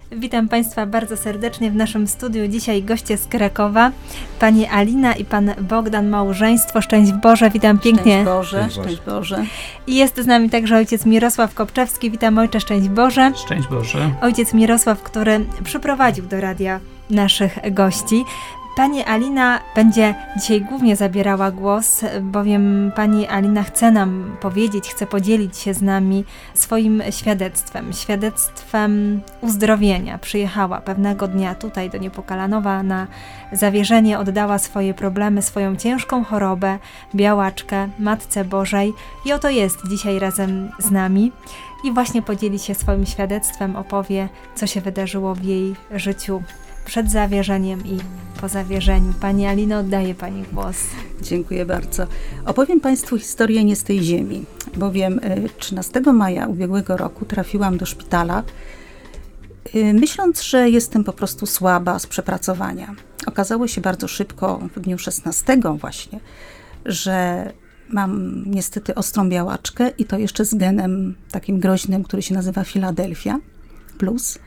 Witam Państwa bardzo serdecznie w naszym studiu. Dzisiaj goście z Krakowa, Pani Alina i Pan Bogdan, małżeństwo. Szczęść Boże, witam pięknie. Szczęść Boże, szczęść Boże. I jest z nami także ojciec Mirosław Kopczewski. Witam ojcze, szczęść Boże. Szczęść Boże. Ojciec Mirosław, który przyprowadził do radia naszych gości. Pani Alina będzie dzisiaj głównie zabierała głos, bowiem Pani Alina chce nam powiedzieć, chce podzielić się z nami swoim świadectwem uzdrowienia. Przyjechała pewnego dnia tutaj do Niepokalanowa na zawierzenie, oddała swoje problemy, swoją ciężką chorobę, białaczkę Matce Bożej i oto jest dzisiaj razem z nami. I właśnie podzieli się swoim świadectwem, opowie, co się wydarzyło w jej życiu przed zawierzeniem i po zawierzeniu. Pani Alino, oddaję Pani głos. Dziękuję bardzo. Opowiem Państwu historię nie z tej ziemi, bowiem 13 maja ubiegłego roku trafiłam do szpitala, myśląc, że jestem po prostu słaba z przepracowania. Okazało się bardzo szybko, w dniu 16 właśnie, że mam niestety ostrą białaczkę i to jeszcze z genem takim groźnym, który się nazywa Philadelphia plus.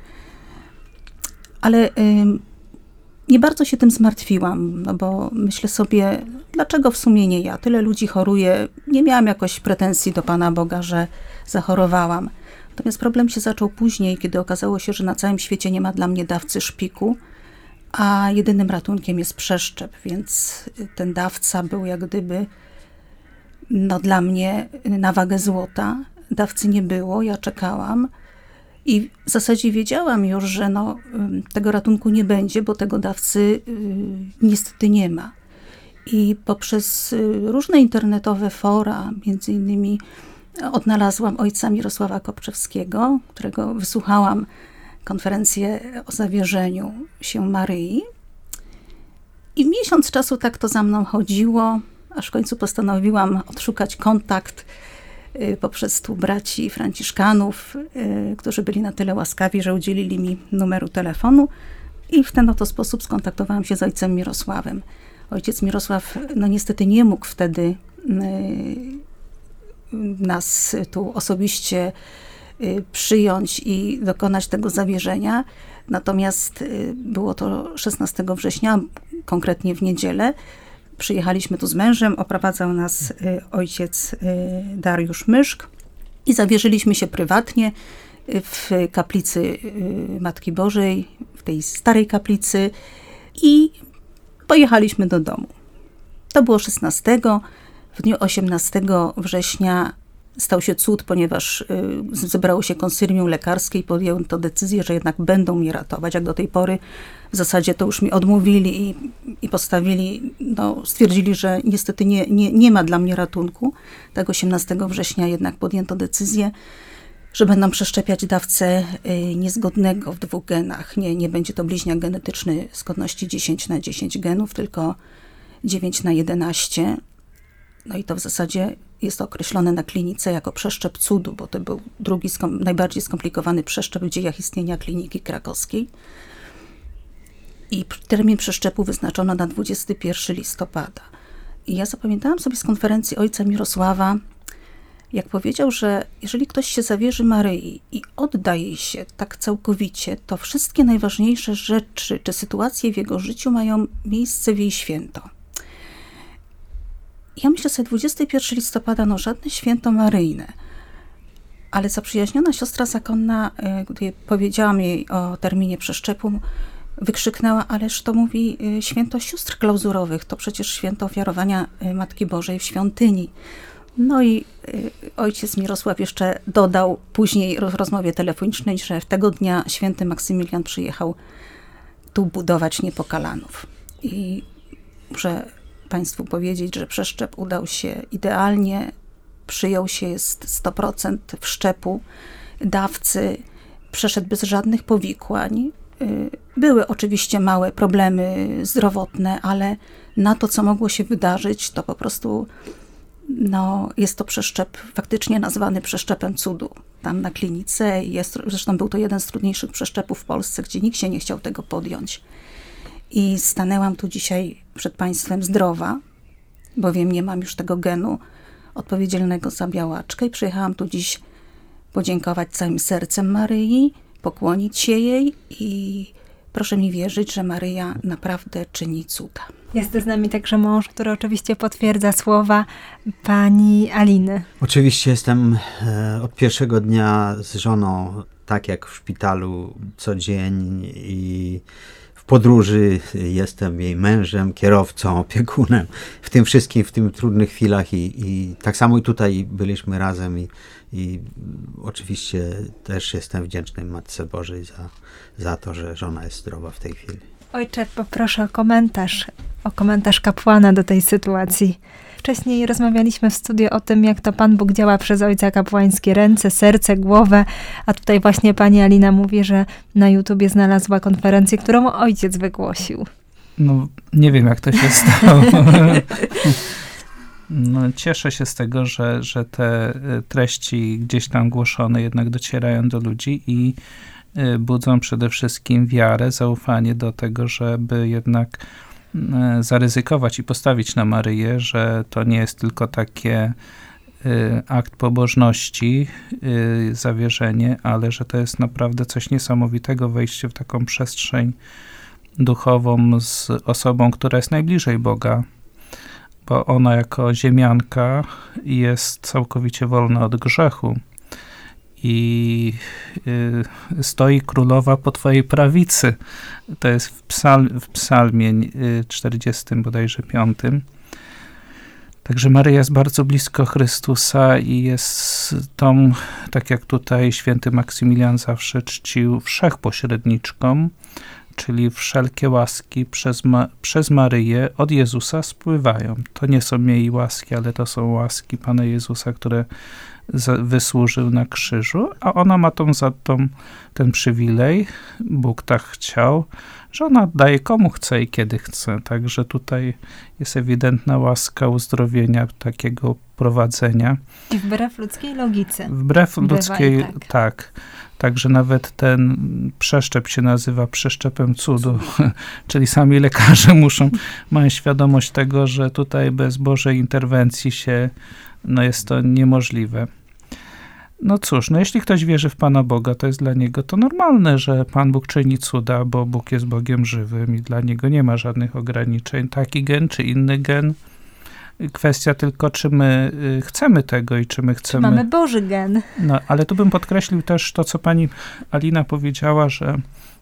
Ale nie bardzo się tym zmartwiłam, no bo myślę sobie, dlaczego w sumie nie ja? Tyle ludzi choruje, nie miałam jakoś pretensji do Pana Boga, że zachorowałam. Natomiast problem się zaczął później, kiedy okazało się, że na całym świecie nie ma dla mnie dawcy szpiku, a jedynym ratunkiem jest przeszczep, więc ten dawca był jak gdyby dla mnie na wagę złota. Dawcy nie było, ja czekałam. I w zasadzie wiedziałam już, że tego ratunku nie będzie, bo tego dawcy niestety nie ma. I poprzez różne internetowe fora, między innymi odnalazłam ojca Mirosława Kopczewskiego, którego wysłuchałam konferencję o zawierzeniu się Maryi. I miesiąc czasu tak to za mną chodziło, aż w końcu postanowiłam odszukać kontakt poprzez tu braci franciszkanów, którzy byli na tyle łaskawi, że udzielili mi numeru telefonu i w ten oto sposób skontaktowałam się z ojcem Mirosławem. Ojciec Mirosław niestety nie mógł wtedy nas tu osobiście przyjąć i dokonać tego zawierzenia, natomiast było to 16 września, konkretnie w niedzielę. Przyjechaliśmy tu z mężem, oprowadzał nas ojciec Dariusz Myszk i zawierzyliśmy się prywatnie w kaplicy Matki Bożej, w tej starej kaplicy i pojechaliśmy do domu. To było 16. W dniu 18 września stał się cud, ponieważ zebrało się konsylium lekarskie i podjęto decyzję, że jednak będą mnie ratować. Jak do tej pory w zasadzie to już mi odmówili i postawili, stwierdzili, że niestety nie ma dla mnie ratunku. Tak 18 września jednak podjęto decyzję, że będą przeszczepiać dawcę niezgodnego w 2 genach. Nie będzie to bliźniak genetyczny zgodności 10/10 genów, tylko 9/11. I to w zasadzie jest określone na klinice jako przeszczep cudu, bo to był drugi, najbardziej skomplikowany przeszczep w dziejach istnienia kliniki krakowskiej. I termin przeszczepu wyznaczono na 21 listopada. I ja zapamiętałam sobie z konferencji ojca Mirosława, jak powiedział, że jeżeli ktoś się zawierzy Maryi i odda jej się tak całkowicie, to wszystkie najważniejsze rzeczy czy sytuacje w jego życiu mają miejsce w jej święto. Ja myślę sobie, 21 listopada, żadne święto maryjne. Ale zaprzyjaźniona siostra zakonna, gdy powiedziałam jej o terminie przeszczepu, wykrzyknęła, ależ to mówi święto sióstr klauzurowych, to przecież święto ofiarowania Matki Bożej w świątyni. I ojciec Mirosław jeszcze dodał później w rozmowie telefonicznej, że tego dnia święty Maksymilian przyjechał tu budować Niepokalanów. I muszę Państwu powiedzieć, że przeszczep udał się idealnie, przyjął się, jest 100% wszczepu dawcy, przeszedł bez żadnych powikłań. Były oczywiście małe problemy zdrowotne, ale na to, co mogło się wydarzyć, to po prostu jest to przeszczep faktycznie nazwany przeszczepem cudu. Tam na klinice zresztą był to jeden z trudniejszych przeszczepów w Polsce, gdzie nikt się nie chciał tego podjąć. I stanęłam tu dzisiaj przed Państwem zdrowa, bowiem nie mam już tego genu odpowiedzialnego za białaczkę i przyjechałam tu dziś podziękować całym sercem Maryi, pokłonić się jej i proszę mi wierzyć, że Maryja naprawdę czyni cuda. Jest z nami także mąż, który oczywiście potwierdza słowa pani Aliny. Oczywiście jestem od pierwszego dnia z żoną, tak jak w szpitalu, co dzień i w podróży jestem jej mężem, kierowcą, opiekunem. W tym wszystkim, w tym trudnych chwilach i tak samo i tutaj byliśmy razem i oczywiście też jestem wdzięczny Matce Bożej za to, że żona jest zdrowa w tej chwili. Ojcze, poproszę o komentarz kapłana do tej sytuacji. Wcześniej rozmawialiśmy w studiu o tym, jak to Pan Bóg działa przez ojca kapłańskie ręce, serce, głowę, a tutaj właśnie pani Alina mówi, że na YouTubie znalazła konferencję, którą ojciec wygłosił. No, nie wiem, jak to się stało. No, cieszę się z tego, że te treści gdzieś tam głoszone jednak docierają do ludzi i budzą przede wszystkim wiarę, zaufanie do tego, żeby jednak zaryzykować i postawić na Maryję, że to nie jest tylko takie akt pobożności, zawierzenie, ale że to jest naprawdę coś niesamowitego, wejście w taką przestrzeń duchową z osobą, która jest najbliżej Boga, bo ona jako ziemianka jest całkowicie wolna od grzechu i stoi królowa po twojej prawicy. To jest w psalmie 40 bodajże 5. Także Maryja jest bardzo blisko Chrystusa i jest tą, tak jak tutaj święty Maksymilian zawsze czcił, wszechpośredniczką, czyli wszelkie łaski przez Maryję od Jezusa spływają. To nie są jej łaski, ale to są łaski Pana Jezusa, które wysłużył na krzyżu, a ona ma ten przywilej, Bóg tak chciał, że ona daje komu chce i kiedy chce. Także tutaj jest ewidentna łaska uzdrowienia, takiego prowadzenia. I wbrew ludzkiej logice. Wbrew ludzkiej, tak. Także nawet ten przeszczep się nazywa przeszczepem cudu, czyli sami lekarze mają świadomość tego, że tutaj bez Bożej interwencji jest to niemożliwe. No cóż, jeśli ktoś wierzy w Pana Boga, to jest dla niego to normalne, że Pan Bóg czyni cuda, bo Bóg jest Bogiem żywym i dla niego nie ma żadnych ograniczeń. Taki gen czy inny gen. Kwestia tylko, czy my chcemy tego i czy my chcemy... Czy mamy Boży gen. No, ale tu bym podkreślił też to, co pani Alina powiedziała, że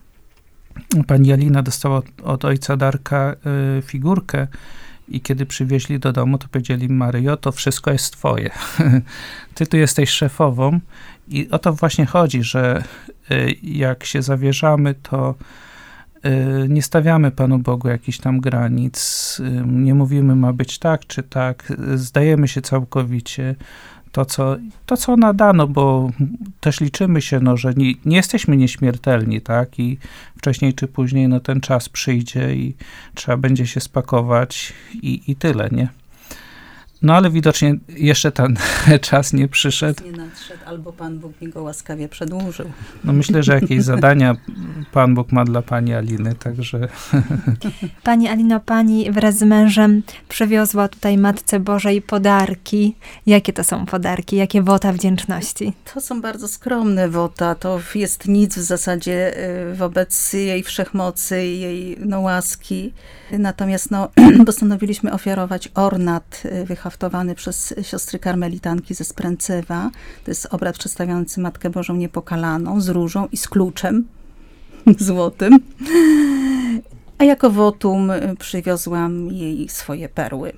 pani Alina dostała od ojca Darka figurkę i kiedy przywieźli do domu, to powiedzieli: Maryjo, to wszystko jest twoje. Ty tu jesteś szefową i o to właśnie chodzi, że jak się zawierzamy, to nie stawiamy Panu Bogu jakichś tam granic, nie mówimy ma być tak czy tak, zdajemy się całkowicie to, co nadano, bo też liczymy się, że nie jesteśmy nieśmiertelni, tak? I wcześniej czy później ten czas przyjdzie i trzeba będzie się spakować i tyle, nie? No ale widocznie jeszcze ten czas nie przyszedł. Nie nadszedł, albo Pan Bóg mi go łaskawie przedłużył. No myślę, że jakieś zadania Pan Bóg ma dla pani Aliny, także... Pani Alino, pani wraz z mężem przywiozła tutaj Matce Bożej podarki. Jakie to są podarki? Jakie wota wdzięczności? To są bardzo skromne wota. To jest nic w zasadzie wobec jej wszechmocy, jej łaski. Natomiast postanowiliśmy ofiarować ornat wyhaftowany przez siostry karmelitanki ze Spręcewa. To jest obraz przedstawiający Matkę Bożą Niepokalaną z różą i z kluczem złotym. A jako wotum przywiozłam jej swoje perły.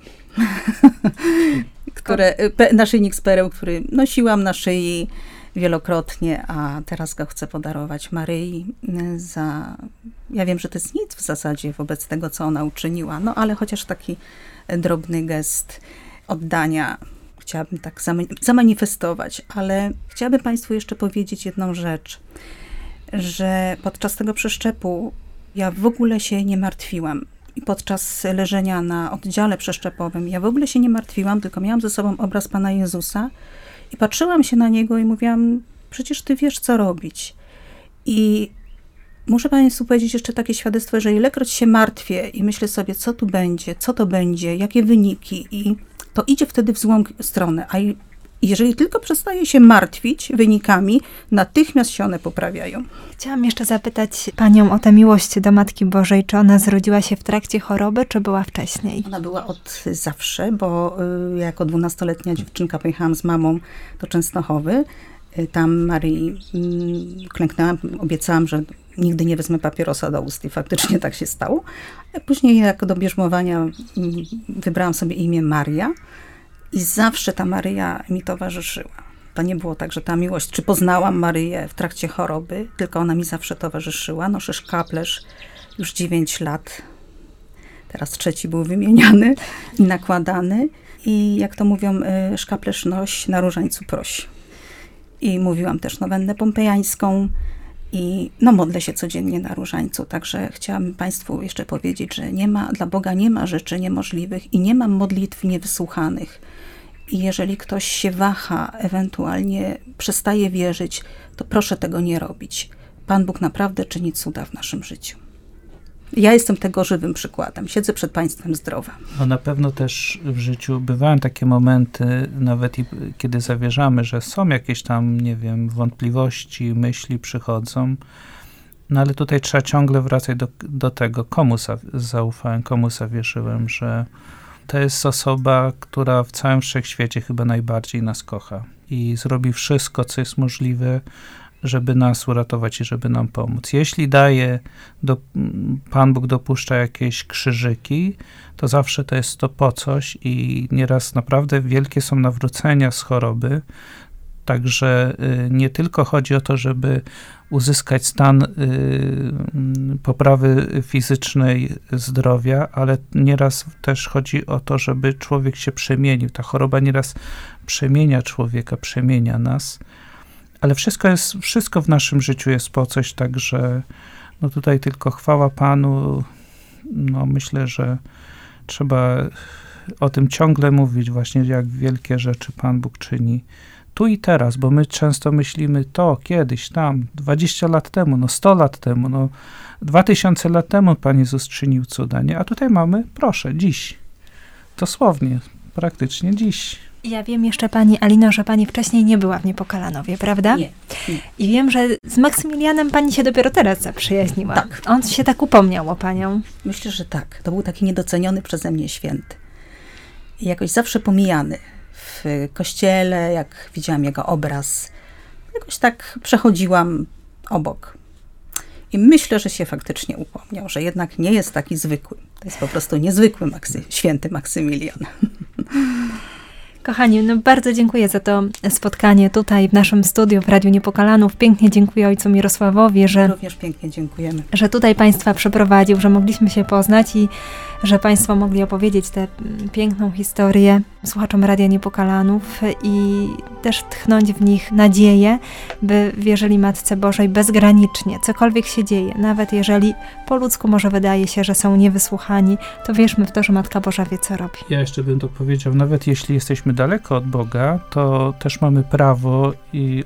Naszyjnik z pereł, który nosiłam na szyi wielokrotnie, a teraz go chcę podarować Maryi ja wiem, że to jest nic w zasadzie wobec tego, co ona uczyniła, ale chociaż taki drobny gest oddania chciałabym tak zamanifestować, ale chciałabym Państwu jeszcze powiedzieć jedną rzecz, że podczas tego przeszczepu ja w ogóle się nie martwiłam. I podczas leżenia na oddziale przeszczepowym ja w ogóle się nie martwiłam, tylko miałam ze sobą obraz Pana Jezusa i patrzyłam się na Niego i mówiłam: przecież Ty wiesz, co robić. I muszę Państwu powiedzieć jeszcze takie świadectwo, że ilekroć się martwię i myślę sobie, co tu będzie, co to będzie, jakie wyniki, i to idzie wtedy w złą stronę. A I jeżeli tylko przestaje się martwić wynikami, natychmiast się one poprawiają. Chciałam jeszcze zapytać Panią o tę miłość do Matki Bożej. Czy ona zrodziła się w trakcie choroby, czy była wcześniej? Ona była od zawsze, bo ja jako 12-letnia dziewczynka pojechałam z mamą do Częstochowy. Tam Maryi klęknęłam, obiecałam, że nigdy nie wezmę papierosa do ust i faktycznie tak się stało. Później jako do bierzmowania wybrałam sobie imię Maria i zawsze ta Maryja mi towarzyszyła. To nie było tak, że ta miłość, czy poznałam Maryję w trakcie choroby, tylko ona mi zawsze towarzyszyła. Noszę szkaplerz już 9 lat. Teraz 3 był wymieniany i nakładany. I jak to mówią, szkaplerz noś, na różańcu proś. I mówiłam też nowennę pompejańską i modlę się codziennie na różańcu. Także chciałam Państwu jeszcze powiedzieć, że dla Boga nie ma rzeczy niemożliwych i nie ma modlitw niewysłuchanych. I jeżeli ktoś się waha, ewentualnie przestaje wierzyć, to proszę tego nie robić. Pan Bóg naprawdę czyni cuda w naszym życiu. Ja jestem tego żywym przykładem. Siedzę przed Państwem zdrowa. No na pewno też w życiu bywają takie momenty, nawet kiedy zawierzamy, że są jakieś tam, nie wiem, wątpliwości, myśli przychodzą, no ale tutaj trzeba ciągle wracać do tego, komu zaufałem, komu zawierzyłem, że to jest osoba, która w całym wszechświecie chyba najbardziej nas kocha i zrobi wszystko, co jest możliwe, żeby nas uratować i żeby nam pomóc. Jeśli Pan Bóg dopuszcza jakieś krzyżyki, to zawsze to jest to po coś i nieraz naprawdę wielkie są nawrócenia z choroby, także nie tylko chodzi o to, żeby uzyskać stan poprawy fizycznej zdrowia, ale nieraz też chodzi o to, żeby człowiek się przemienił. Ta choroba nieraz przemienia człowieka, przemienia nas. Ale wszystko w naszym życiu jest po coś, także tutaj tylko chwała Panu. Myślę, że trzeba o tym ciągle mówić, właśnie jak wielkie rzeczy Pan Bóg czyni tu i teraz, bo my często myślimy to, kiedyś, tam, 20 lat temu, 100 lat temu, 2000 lat temu Pan Jezus czynił cuda, nie? A tutaj mamy, proszę, dziś. Dosłownie, praktycznie dziś. Ja wiem jeszcze, Pani Alino, że Pani wcześniej nie była w Niepokalanowie, prawda? Nie. I wiem, że z Maksymilianem Pani się dopiero teraz zaprzyjaźniła. Tak. On się tak upomniał o Panią. Myślę, że tak. To był taki niedoceniony przeze mnie święty. I jakoś zawsze pomijany. W kościele, jak widziałam jego obraz, jakoś tak przechodziłam obok. I myślę, że się faktycznie upomniał, że jednak nie jest taki zwykły. To jest po prostu niezwykły święty Maksymilian. Kochani, bardzo dziękuję za to spotkanie tutaj w naszym studiu w Radiu Niepokalanów. Pięknie dziękuję ojcu Mirosławowi, Również pięknie dziękujemy. Że tutaj Państwa przeprowadził, że mogliśmy się poznać i że Państwo mogli opowiedzieć tę piękną historię słuchaczom Radia Niepokalanów i też tchnąć w nich nadzieję, by wierzyli Matce Bożej bezgranicznie, cokolwiek się dzieje. Nawet jeżeli po ludzku może wydaje się, że są niewysłuchani, to wierzmy w to, że Matka Boża wie, co robi. Ja jeszcze bym to powiedział, nawet jeśli jesteśmy daleko od Boga, to też mamy prawo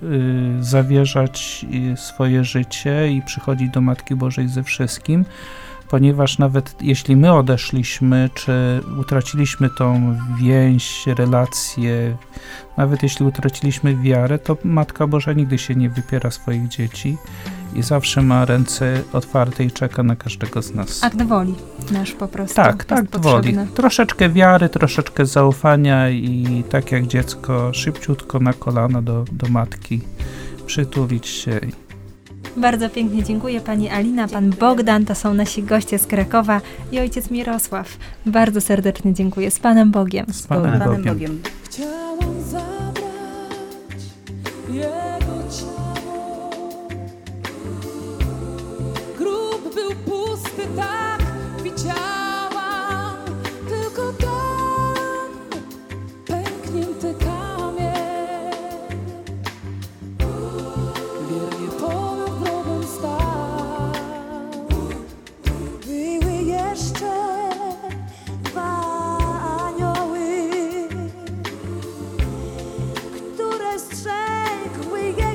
zawierzać swoje życie i przychodzić do Matki Bożej ze wszystkim, ponieważ nawet jeśli my odeszliśmy, czy utraciliśmy tą więź, relację, nawet jeśli utraciliśmy wiarę, to Matka Boża nigdy się nie wypiera swoich dzieci i zawsze ma ręce otwarte i czeka na każdego z nas. Akt woli nasz po prostu. Tak, akt woli. Troszeczkę wiary, troszeczkę zaufania i tak jak dziecko, szybciutko na kolana do matki, przytulić się. Bardzo pięknie dziękuję Pani Alina, Pan Bogdan, to są nasi goście z Krakowa i ojciec Mirosław. Bardzo serdecznie dziękuję. Z Panem Bogiem. Z Panem Bogiem. Chciałam zabrać jego ciało. Grób był pusty, tak widziałam, tylko tam pęknięty kamień. Wiernie ponad grobem stał. Były jeszcze dwa anioły, które strzegły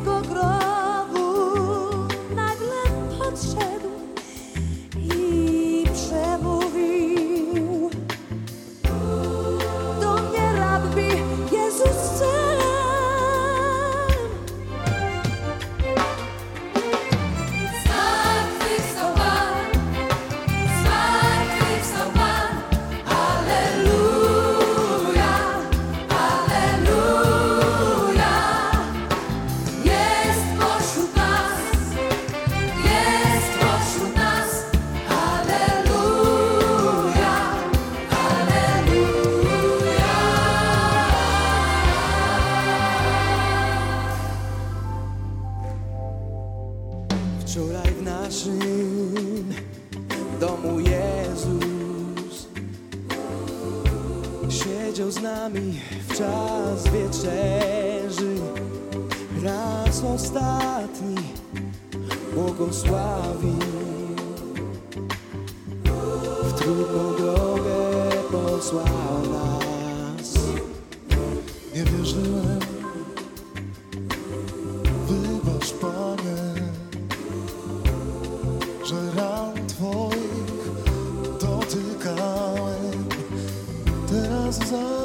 domu Jezus siedział z nami w czas wieczerzy. Raz ostatni błogosławił, w trudną drogę posłał nas. Nie wierzyłem, wybacz Panie, że ran Twoich dotykałem. Teraz za